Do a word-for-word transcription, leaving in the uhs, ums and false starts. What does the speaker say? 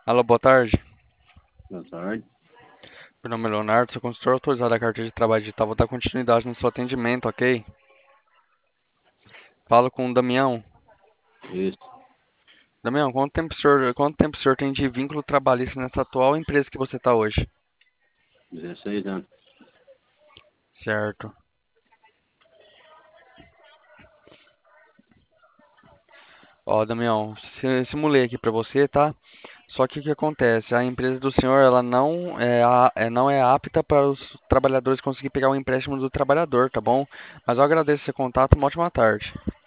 Alô, boa tarde. Boa tarde. Meu nome é Leonardo, sou consultor autorizado da carteira de trabalho digital. Vou dar continuidade no seu atendimento, ok? Falo com o Damião. Isso, Damião, quanto tempo o senhor, quanto tempo o senhor tem de vínculo trabalhista nessa atual empresa que você está hoje? dezesseis anos. Certo. Ó, Damião, si- simulei aqui pra você, tá? Só que o que acontece? A empresa do senhor, ela não é, a- é- não é apta para os trabalhadores conseguir pegar o empréstimo do trabalhador, tá bom? Mas eu agradeço esse contato, uma ótima tarde.